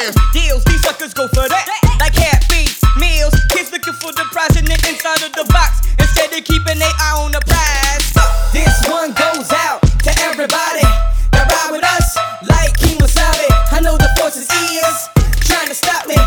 deals, these suckers go for that. Like happy meals, kids looking for the prize in the inside of the box instead of keeping their eye on the prize. This one goes out to everybody that ride with us like King Wasabi. I know the forces is trying to stop me.